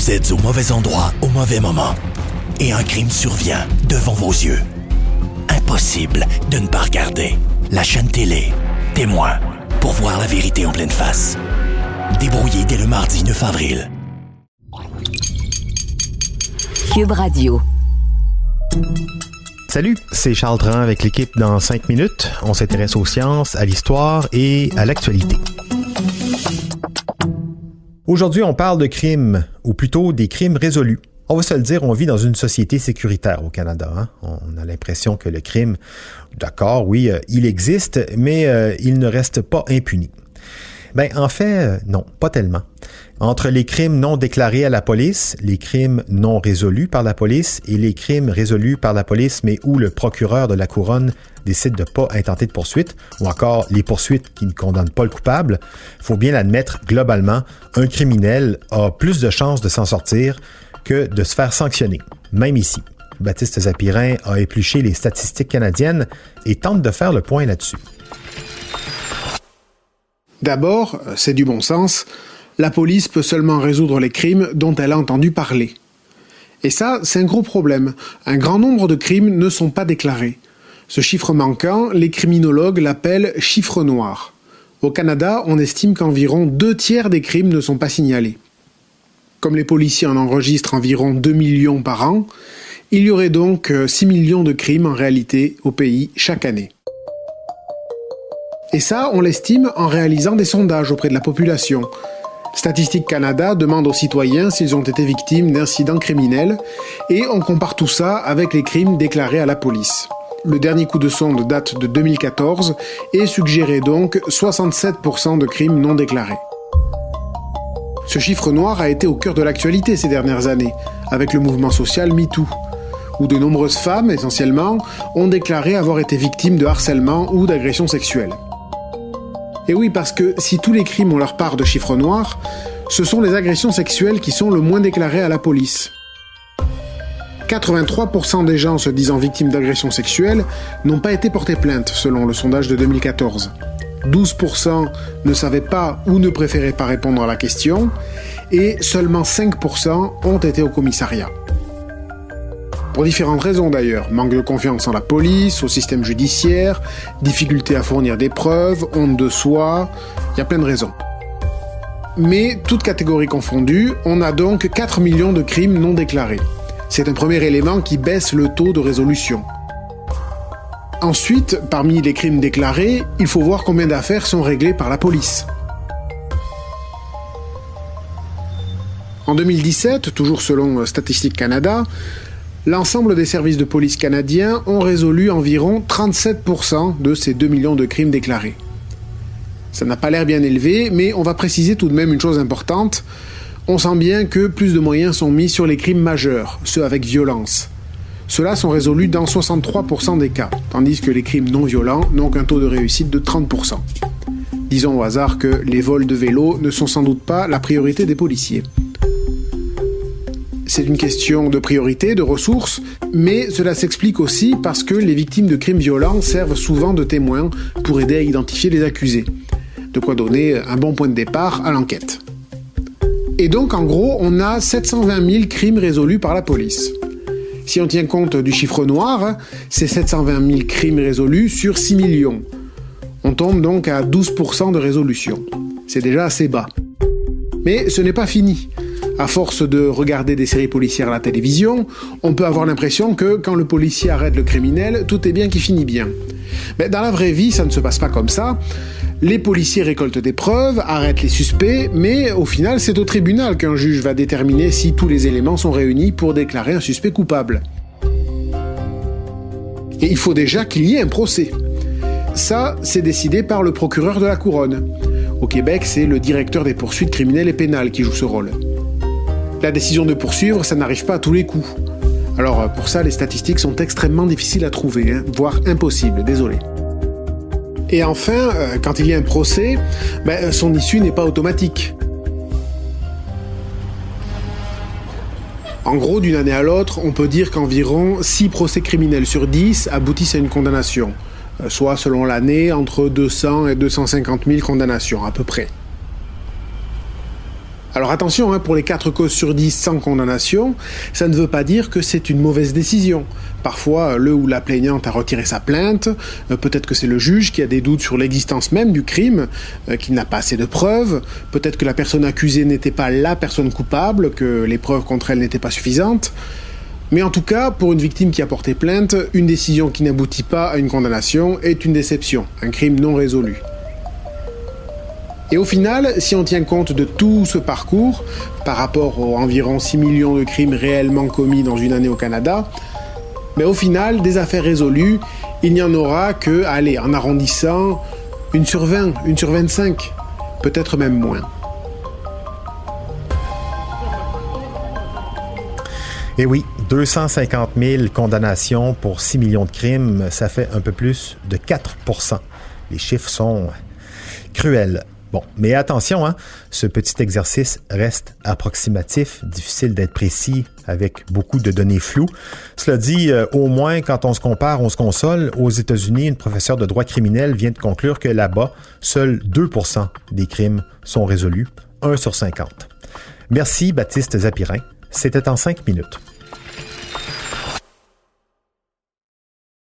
Vous êtes au mauvais endroit au mauvais moment. Et un crime survient devant vos yeux. Impossible de ne pas regarder. La chaîne télé, Témoin, pour voir la vérité en pleine face. Débrouillé dès le mardi 9 avril. Cube Radio. Salut, c'est Charles Dran avec l'équipe dans 5 minutes. On s'intéresse aux sciences, à l'histoire et à l'actualité. Aujourd'hui, on parle de crimes, ou plutôt des crimes résolus. On va se le dire, on vit dans une société sécuritaire au Canada. Hein? On a l'impression que le crime, d'accord, oui, il existe, mais il ne reste pas impuni. Ben, en fait, non, pas tellement. Entre les crimes non déclarés à la police, les crimes non résolus par la police et les crimes résolus par la police, mais où le procureur de la Couronne décide de ne pas intenter de poursuite, ou encore les poursuites qui ne condamnent pas le coupable, il faut bien l'admettre, globalement, un criminel a plus de chances de s'en sortir que de se faire sanctionner, même ici. Baptiste Zapirin a épluché les statistiques canadiennes et tente de faire le point là-dessus. D'abord, c'est du bon sens, la police peut seulement résoudre les crimes dont elle a entendu parler. Et ça, c'est un gros problème. Un grand nombre de crimes ne sont pas déclarés. Ce chiffre manquant, les criminologues l'appellent « chiffre noir ». Au Canada, on estime qu'environ 2/3 des crimes ne sont pas signalés. Comme les policiers en enregistrent environ 2 millions par an, il y aurait donc 6 millions de crimes en réalité au pays chaque année. Et ça, on l'estime en réalisant des sondages auprès de la population. Statistique Canada demande aux citoyens s'ils ont été victimes d'incidents criminels et on compare tout ça avec les crimes déclarés à la police. Le dernier coup de sonde date de 2014 et suggérait donc 67% de crimes non déclarés. Ce chiffre noir a été au cœur de l'actualité ces dernières années, avec le mouvement social MeToo, où de nombreuses femmes, essentiellement, ont déclaré avoir été victimes de harcèlement ou d'agressions sexuelles. Et oui, parce que si tous les crimes ont leur part de chiffre noir, ce sont les agressions sexuelles qui sont le moins déclarées à la police. 83% des gens se disant victimes d'agressions sexuelles n'ont pas été portés plainte, selon le sondage de 2014. 12% ne savaient pas ou ne préféraient pas répondre à la question, et seulement 5% ont été au commissariat. Pour différentes raisons d'ailleurs, manque de confiance en la police, au système judiciaire, difficulté à fournir des preuves, honte de soi, il y a plein de raisons. Mais, toutes catégories confondues, on a donc 4 millions de crimes non déclarés. C'est un premier élément qui baisse le taux de résolution. Ensuite, parmi les crimes déclarés, il faut voir combien d'affaires sont réglées par la police. En 2017, toujours selon Statistique Canada, l'ensemble des services de police canadiens ont résolu environ 37% de ces 2 millions de crimes déclarés. Ça n'a pas l'air bien élevé, mais on va préciser tout de même une chose importante. On sent bien que plus de moyens sont mis sur les crimes majeurs, ceux avec violence. Ceux-là sont résolus dans 63% des cas, tandis que les crimes non violents n'ont qu'un taux de réussite de 30%. Disons au hasard que les vols de vélos ne sont sans doute pas la priorité des policiers. C'est une question de priorité, de ressources, mais cela s'explique aussi parce que les victimes de crimes violents servent souvent de témoins pour aider à identifier les accusés. De quoi donner un bon point de départ à l'enquête. Et donc, en gros, on a 720 000 crimes résolus par la police. Si on tient compte du chiffre noir, c'est 720 000 crimes résolus sur 6 millions. On tombe donc à 12% de résolution. C'est déjà assez bas. Mais ce n'est pas fini. À force de regarder des séries policières à la télévision, on peut avoir l'impression que quand le policier arrête le criminel, tout est bien qui finit bien. Mais dans la vraie vie, ça ne se passe pas comme ça. Les policiers récoltent des preuves, arrêtent les suspects, mais au final, c'est au tribunal qu'un juge va déterminer si tous les éléments sont réunis pour déclarer un suspect coupable. Et il faut déjà qu'il y ait un procès. Ça, c'est décidé par le procureur de la Couronne. Au Québec, c'est le directeur des poursuites criminelles et pénales qui joue ce rôle. La décision de poursuivre, ça n'arrive pas à tous les coups. Alors pour ça, les statistiques sont extrêmement difficiles à trouver, voire impossibles, désolé. Et enfin, quand il y a un procès, son issue n'est pas automatique. En gros, d'une année à l'autre, on peut dire qu'environ 6 procès criminels sur 10 aboutissent à une condamnation, soit selon l'année, entre 200 et 250 000 condamnations à peu près. Alors attention, pour les 4 causes sur 10 sans condamnation, ça ne veut pas dire que c'est une mauvaise décision. Parfois, le ou la plaignante a retiré sa plainte, peut-être que c'est le juge qui a des doutes sur l'existence même du crime, qu'il n'a pas assez de preuves, peut-être que la personne accusée n'était pas la personne coupable, que les preuves contre elle n'étaient pas suffisantes. Mais en tout cas, pour une victime qui a porté plainte, une décision qui n'aboutit pas à une condamnation est une déception, un crime non résolu. Et au final, si on tient compte de tout ce parcours, par rapport aux environ 6 millions de crimes réellement commis dans une année au Canada, au final, des affaires résolues, il n'y en aura que, en arrondissant, 1 sur 20, 1 sur 25, peut-être même moins. Et oui, 250 000 condamnations pour 6 millions de crimes, ça fait un peu plus de 4%. Les chiffres sont cruels. Bon, mais attention, ce petit exercice reste approximatif, difficile d'être précis avec beaucoup de données floues. Cela dit, au moins, quand on se compare, on se console. Aux États-Unis, une professeure de droit criminel vient de conclure que là-bas, seuls 2% des crimes sont résolus, 1 sur 50. Merci, Baptiste Zapirin. C'était en 5 minutes.